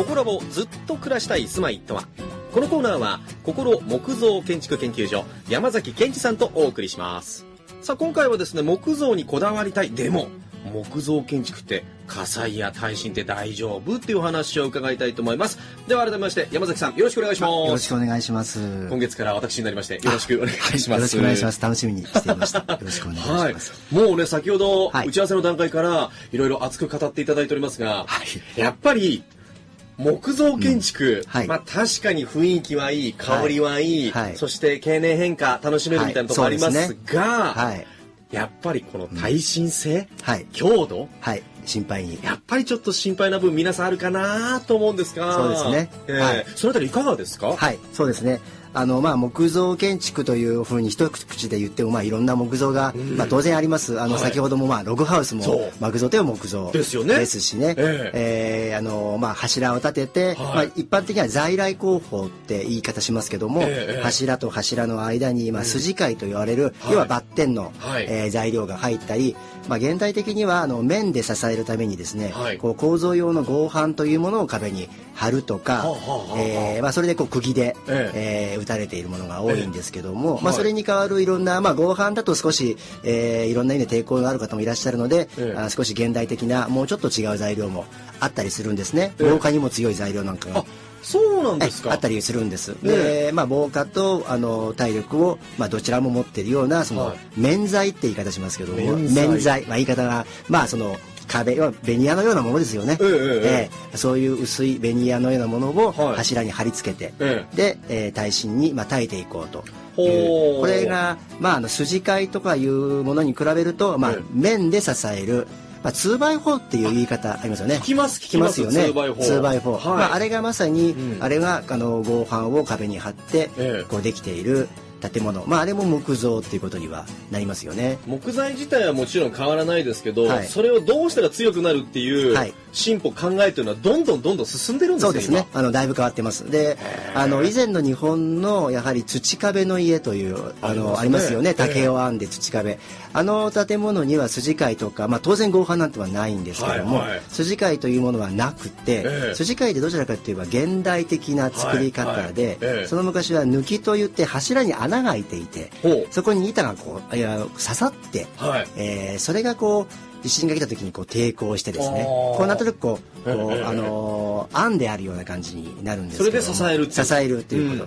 心をずっと暮らしたい住まいとは。このコーナーは心木造建築研究所山崎健二さんとお送りします。さあ今回はですね、木造にこだわりたい、でも木造建築って火災や耐震って大丈夫っていうお話を伺いたいと思います。では改めまして山崎さん、よろしくお願いします。 よろしくお願いします。 今月から私になりましてよろしくお願いします。 よろしくお願いします。楽しみにしていました。よろしくお願いします。 はい、もうね、先ほど打ち合わせの段階からいろいろ熱く語っていただいておりますが、やっぱり木造建築、まあ確かに雰囲気はいい、香りはいい、そして経年変化楽しめるみたいなところありますが、やっぱりこの耐震性、強度、 心配にやっぱりちょっと心配な部分皆さんあるかなと思うんですが、 そうですね。 そのあたりいかがですか？ はい、そうですね。木造建築というふうに一口で言っても、いろんな木造が、当然あります。先ほどもログハウスも木造という木造ですしね。柱を立てて、一般的には在来工法って言い方しますけども、柱と柱の間に筋貝と言われる、要はバッテンの材料が入ったり、現代的には面で支えるためにですね、構造用の合板というものを壁に貼るとか、それで釘で打たれているものが多いんですけども、それに代わるいろんな、合板だと少し、いろんな意味で抵抗がある方もいらっしゃるので、少し現代的なもうちょっと違う材料もあったりするんですね。防火にも強い材料なんかが。 そうなんですか。 あったりするんです。で、防火と体力をどちらも持っているようなその面材って言い方しますけども、面材、言い方がその壁はベニヤのようなものですよね。そういう薄いベニヤのようなものを柱に貼り付けて、で、耐震に耐えていこうという。これが筋貝とかいうものに比べると面で支える。2x4 っていう言い方ありますよね。 聞きますよね。 2x4。あれがまさに、あれが合板を壁に貼ってできている建物、あれも木造っていうことにはなりますよね。 木材自体はもちろん変わらないですけど、それをどうしたら強くなるっていう進歩考えというのはどんどん進んでるんですね。 そうですね。だいぶ変わってます。で、以前の日本のやはり土壁の家というありますよね。竹を編んで土壁。建物には筋貝とか、当然合板なんてはないんですけども、筋貝というものはなくて、筋貝ってどちらかといえば現代的な作り方で、その昔は抜きといって柱に穴が開いていて、そこに板が刺さって、それが地震が来た時に抵抗してですね、なんとなく案であるような感じになるんですけども、 それで支えるっていうこと、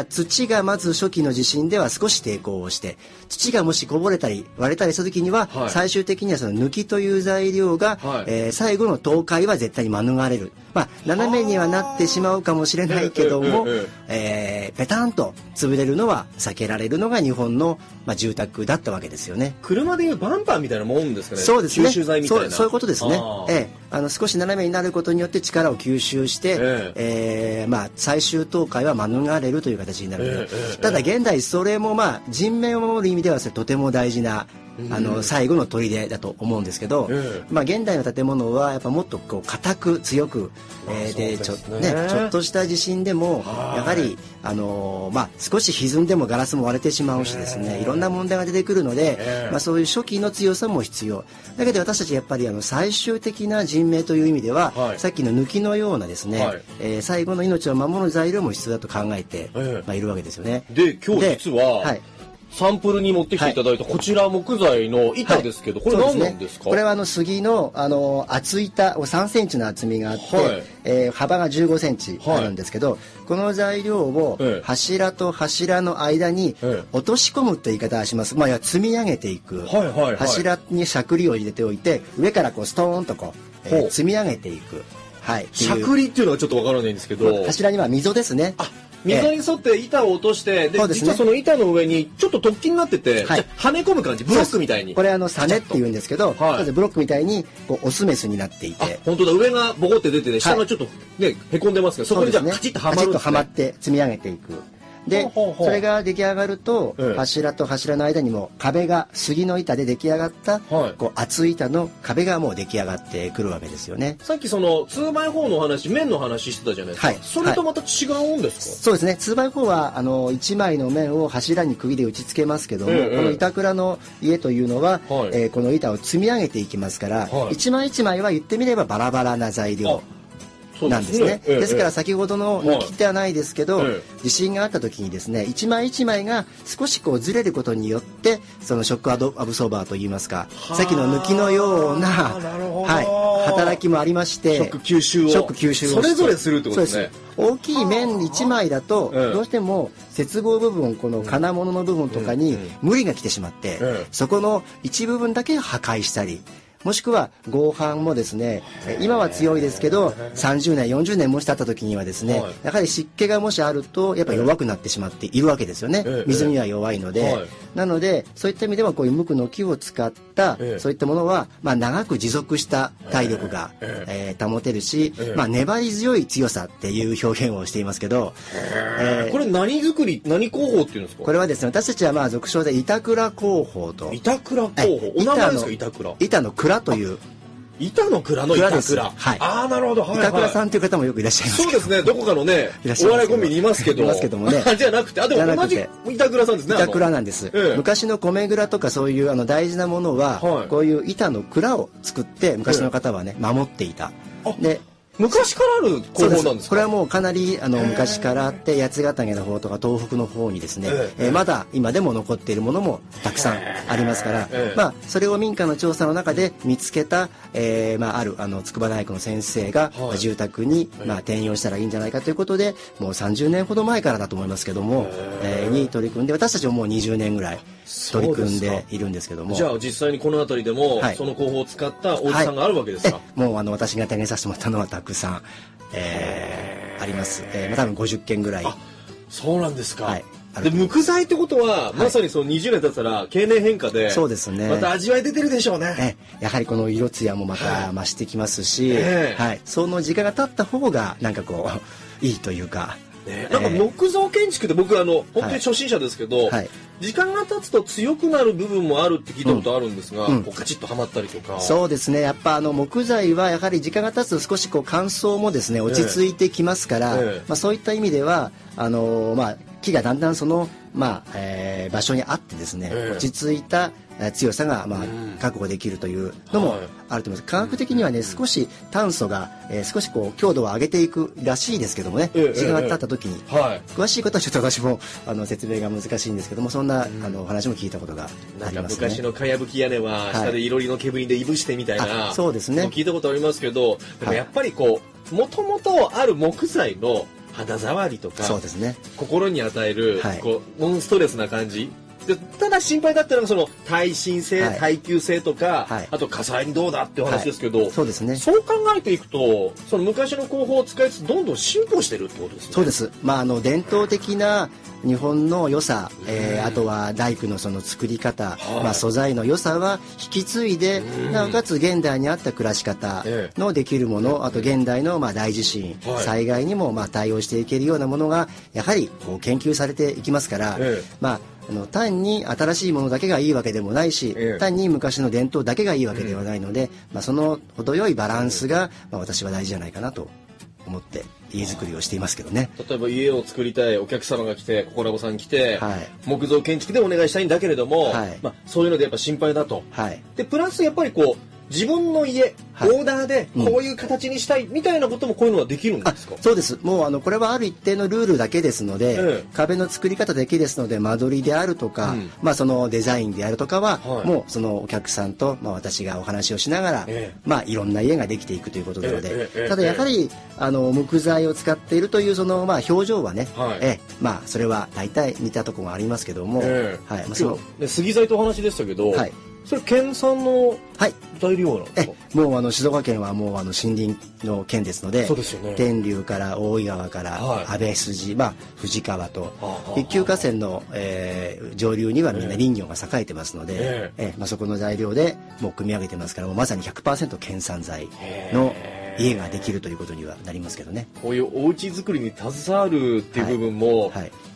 土がまず初期の地震では少し抵抗をして、土がもしこぼれたり割れたりした時には、最終的にはその抜きという材料が、最後の倒壊は絶対に免れる。斜めにはなってしまうかもしれないけども、ペタンと潰れるのは避けられるのが日本の、住宅だったわけですよね。 車でいうバンパーみたいなもんですかね。 そうですね。 吸収材みたいな。 そういうことですね。少し斜めになることによって力を吸収して、最終倒壊は免れるという形になる。ただ現代それも人命を守る意味ではとても大事な最後の砦だと思うんですけど、現代の建物はやっぱもっと硬く強く、でちょっとした地震でもやはり少し歪んでもガラスも割れてしまうしですね、いろんな問題が出てくるので、そういう初期の強さも必要だけど、私たちやっぱり最終的な人命という意味では、さっきの抜きのようなですね、最後の命を守る材料も必要だと考えているわけですよね。 で今日実は、サンプルに持ってきていただいたこちら木材の板ですけど、これ何なんですか？ これは杉の厚板3センチの厚みがあって、幅が15センチあるんですけど、この材料を柱と柱の間に落とし込むという言い方をします。積み上げていく。柱にしゃくりを入れておいて、上からストーンと積み上げていく。 しゃくりっていうのはちょっとわからないんですけど、 柱には溝ですね。 溝に沿って板を落として、実はその板の上にちょっと突起になってて、はめ込む感じ、ブロックみたいに。 これサネって言うんですけど、まずブロックみたいにオスメスになっていて、 本当だ、上がボコって出てて、下がちょっとねへこんでますけど、そこにじゃあカチッとはまるんですね。 カチッとはまって積み上げていく。でそれが出来上がると、柱と柱の間にも壁が杉の板で出来上がった、厚い板の壁がもう出来上がってくるわけですよね。 さっきその 2x4 の話、面の話してたじゃないですか。それとまた違うんですか？ そうですね。2x4 は1枚の面を柱に釘で打ち付けますけども、この板倉の家というのは、この板を積み上げていきますから、一枚一枚は言ってみればバラバラな材料。 なんですね。ですから先ほどの抜きではないですけど、地震があった時にですね、一枚一枚が少しこうずれることによってそのショックアブソーバーといいますか、さっきの抜きのような、はい、働きもありまして、 ショック吸収をそれぞれするってことですね。 大きい面1枚だとどうしても接合部分、この金物の部分とかに無理が来てしまって、そこの一部分だけ破壊したり、もしくは合板もですね、今は強いですけど30年40年もし経った時にはですね、やはり湿気がもしあるとやっぱり弱くなってしまっているわけですよね。水には弱いので、なのでそういった意味ではこういう無垢の木を使ったそういったものは、長く持続した体力が保てるし、粘り強い強さっていう表現をしていますけど、 これ何工法っていうんですか？ これはですね、私たちは俗称で板倉工法と。 板倉工法、お名前ですか？板倉、 板の倉という、 板の蔵の板倉。 はい。 ああ、なるほど。 板倉さんという方もよくいらっしゃいます。 そうですね。どこかのね、お笑いコンビにいますけど。 いますけどもね。 じゃなくて、でも同じ板倉さんですね。 板倉なんです。昔の米蔵とかそういう大事なものは、こういう板の蔵を作って昔の方はね、守っていた。で、 昔からある工法なんですか？ これはもうかなり昔からあって、八ヶ岳の方とか東北の方にですね、まだ今でも残っているものもたくさんありますから、それを民家の調査の中で見つけた、ある筑波大学の先生が、住宅に転用したらいいんじゃないかということで、もう30年ほど前からだと思いますけども、に取り組んで、私たちももう20年ぐらい取り組んでいるんですけども。 じゃあ実際にこの辺りでも、その工法を使ったお家さんがあるわけですか？ もう私が手にさせてもらったのはたくさん、あります。多分50件ぐらい。 そうなんですか。 はい。 で、無垢材ってことは、まさにその20年経ったら経年変化で、 そうですね。 また味わい出てるでしょうね。 やはりこの色艶もまた増してきますし、はい。その時間が経った方がなんかこういいというか。 なんか木造建築って僕本当に初心者ですけど、時間が経つと強くなる部分もあるって聞いたことあるんですが、カチッとはまったりとか。 そうですね。やっぱ木材はやはり時間が経つと少しこう乾燥もですね落ち着いてきますから、そういった意味では木がだんだんその場所にあってですね、落ち着いた強さが確保できるというのもあると思います。科学的にはね、少し炭素が少しこう強度を上げていくらしいですけどもね、時間が経った時に、詳しいことはちょっと私も説明が難しいんですけども、そんなお話も聞いたことがありますね。 昔のかやぶき屋根は下でいろりの煙でいぶしてみたいな、 そうですね、 聞いたことありますけど、でもやっぱりこうもともとある木材の肌触りとか、 そうですね、 心に与えるこうノンストレスな感じで、ただ心配だったのがその耐震性、耐久性とか、あと火災にどうだっていう話ですけど、 そうですね、 そう考えていくとその昔の工法を使いつつどんどん進歩してるってことですね。 そうです。伝統的な日本の良さ、あとは大工のその作り方、素材の良さは引き継いで、なおかつ現代に合った暮らし方のできるもの、あと現代の大地震、災害にも対応していけるようなものがやはりこう研究されていきますから、単に新しいものだけがいいわけでもないし、単に昔の伝統だけがいいわけではないので、その程よいバランスが、私は大事じゃないかなと思って家づくりをしていますけどね。 例えば家を作りたいお客様が来て、ココラボさん来て、木造建築でお願いしたいんだけれども、そういうのでやっぱ心配だと、でプラスやっぱりこう自分の家、オーダーでこういう形にしたいみたいなこともこういうのはできるんですか？ そうです。もうこれはある一定のルールだけですので、壁の作り方だけですので、間取りであるとか、そのデザインであるとかは、もうそのお客さんと、私がお話をしながら、いろんな家ができていくということなので、ただやはり木材を使っているというその表情はね、それは大体似たところがありますけども、 杉材とお話でしたけど、それ県産の材料なんですか？ もう静岡県はもう森林の県ですので、天竜から大井川から安倍筋、富士川と一級河川の上流にはみんな林業が栄えてますので、そこの材料でもう組み上げてますから、もうまさに 100% 県産材の家ができるということにはなりますけどね。 こういうお家作りに携わるっていう部分も、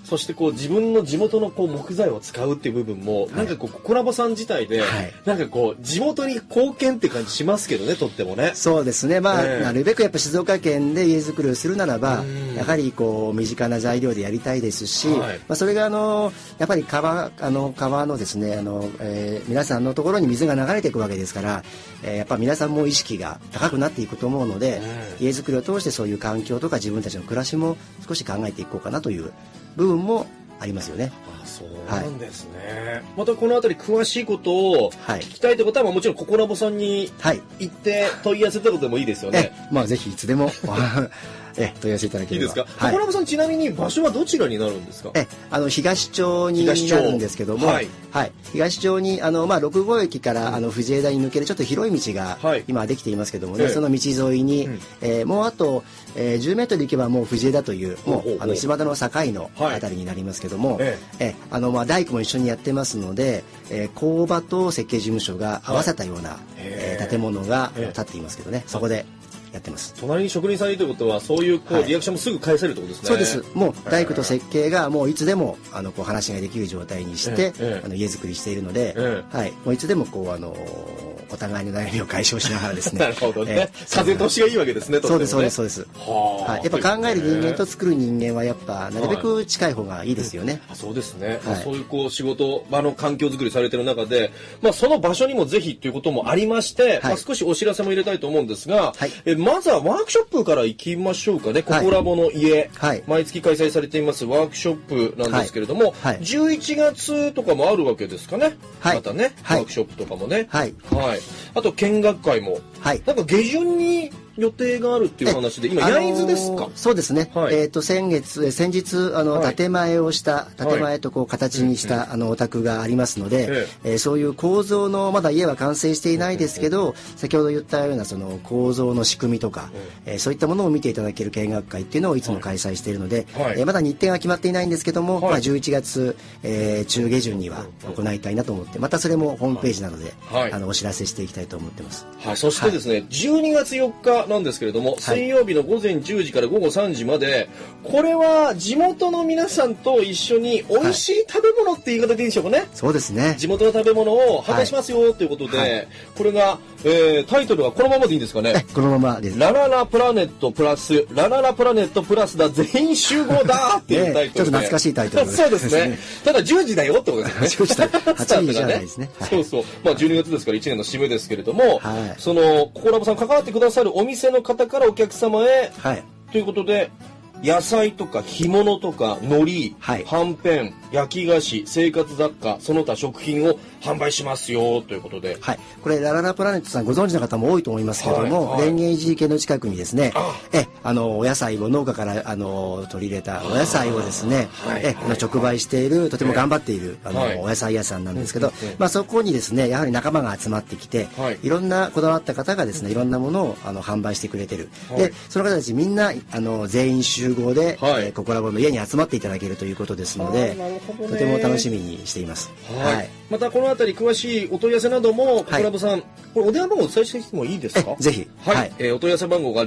そしてこう自分の地元のこう木材を使うっていう部分も、なんかこうココラボさん自体で、なんかこう地元に貢献って感じしますけどね、とってもね。 そうですね。まあ、なるべくやっぱ静岡県で家づくりをするならば、やはりこう身近な材料でやりたいですし、まあそれがやっぱり川のですね皆さんのところに水が流れていくわけですから、やっぱ皆さんも意識が高くなっていくと思うので、家づくりを通してそういう環境とか自分たちの暮らしも少し考えていこうかなという部分もありますよね。 そうなんですね。またこのあたり詳しいことを聞きたいということは、もちろんココラボさんに行って問い合わせたことでもいいですよね。 まあぜひいつでも問い合わせいただければ。 いいですか。ココラボさん、ちなみに場所はどちらになるんですか。 東町になるんですけども、東町に6号駅から藤枝に抜けるちょっと広い道が今できていますけどもね、その道沿いにもうあと10メートル行けばもう藤枝というもう島田の境のあたりになりますけども、大工も一緒にやってますので、工場と設計事務所が合わせたような建物が建っていますけどね、そこでやってます。 隣に職人さんいるということは、そういうリアクションもすぐ返せるってことですね。 そうです。もう大工と設計がもういつでも話ができる状態にして家づくりしているので、もういつでもお互いの悩みを解消しながらですね。 なるほどね。風通しがいいわけですね。 そうですそうですそうです。やっぱ考える人間と作る人間はやっぱなるべく近い方がいいですよね。 そうですね。そういう仕事場の環境づくりされている中で、その場所にもぜひということもありまして、少しお知らせも入れたいと思うんですが、まずはワークショップから行きましょうかね。ココラボの家、毎月開催されていますワークショップなんですけれども、11月とかもあるわけですかね。またね、ワークショップとかもね。あと見学会も、なんか下旬に予定があるっていう話で、今焼津ですか。 そうですね。先日建前をした建前と形にしたお宅がありますので、そういう構造のまだ家は完成していないですけど、先ほど言ったようなその構造の仕組みとか、そういったものを見ていただける見学会っていうのをいつも開催しているので、まだ日程が決まっていないんですけども、11月中下旬には行いたいなと思って、またそれもホームページなどでお知らせしていきたいと思ってます。 そしてですね、12月4日なんですけれども、水曜日の午前10時から午後3時まで、これは地元の皆さんと一緒に美味しい食べ物って言い方でいいんでしょうかね。 そうですね。 地元の食べ物を販売しますよということで、これが、タイトルはこのままでいいんですかね。 このままです。 ラララプラネットプラス、ラララプラネットプラスだ、全員集合だっていうタイトルで。 ちょっと懐かしいタイトルそうですね。ただ10時だよってことですね。 10時だ。8時じゃないですね。 そうそう。12月ですから1年の締めですけれども、そのココラボさん関わってくださるお店の方からお客様へ、ということで、野菜とか干物とか海苔、はんぺん、焼き菓子、生活雑貨、その他食品を販売しますよということで、 これラララプラネットさんご存知の方も多いと思いますけども、蓮華寺池の近くにですね、お野菜を農家から取り入れたお野菜をですね、直売しているとても頑張っているお野菜屋さんなんですけど、そこにですねやはり仲間が集まってきて、いろんなこだわった方がですねいろんなものを販売してくれてる。でその方たちみんな全員集合でココラボの家に集まっていただけるということですので、とても楽しみにしています。 またこのあたり詳しいお問い合わせなどもココラボさん、これお電話番号お伝えしてもいいですか。 ぜひ。 お問い合わせ番号が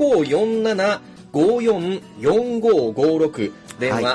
0547-544556、電話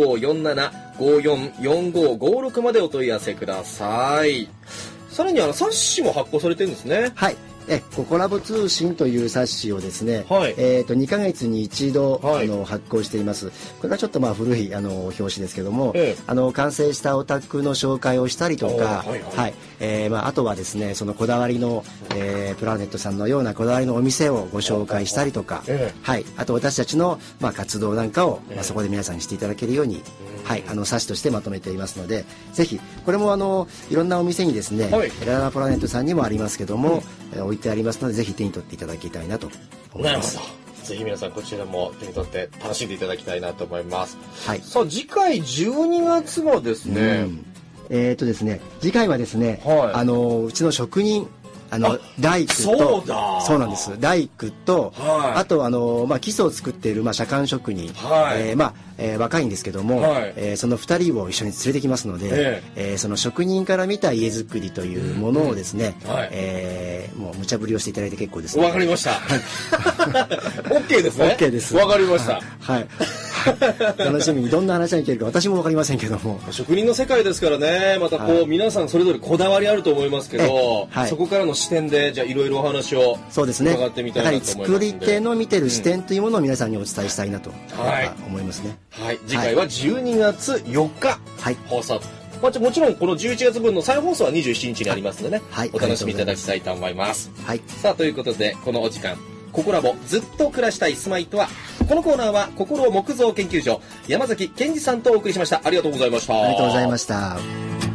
0547-544556までお問い合わせください。さらに冊子も発行されてるんですね。 ココラボ通信という冊子をですね、2ヶ月に一度、発行しています。これはちょっと古い表紙ですけども、完成したお宅の紹介をしたりとか、あとはですねそのこだわりの、プラネットさんのようなこだわりのお店をご紹介したりとか、あと私たちの、活動なんかを、そこで皆さんにしていただけるように、冊子としてまとめていますので、ぜひこれもいろんなお店にですね、ラララプラネットさんにもありますけども、置いてありますので、ぜひ手に取っていただきたいなと思います。 なるほど。ぜひ皆さんこちらも手に取って楽しんでいただきたいなと思います。さあ次回12月はですね、 ですね、次回はですね、うちの職人大工と、そうなんです。大工と、あと基礎を作っている左官職人、若いんですけども、その2人を一緒に連れてきますので、その職人から見た家づくりというものをですね、もう無茶ぶりをしていただいて結構です。 わかりました。OK ですね。 OK です。 わかりました。 楽しみにどんな話が聞けるか私も分かりませんけども、 職人の世界ですからね、またこう、はい、皆さんそれぞれこだわりあると思いますけど、はい、そこからの視点でじゃあいろいろお話を伺ってみたいなと思いますので、やはり作り手の見てる視点というものを皆さんにお伝えしたいなと思いますね。 はい、次回は12月4日放送、もちろんこの11月分の再放送は27日にありますのでね、はい、お楽しみいただきたいと思います。はい、さあということでこのお時間、ココラボずっと暮らしたい住まいとは、このコーナーは心木造研究所山崎健二さんとお送りしました。ありがとうございました。 ありがとうございました。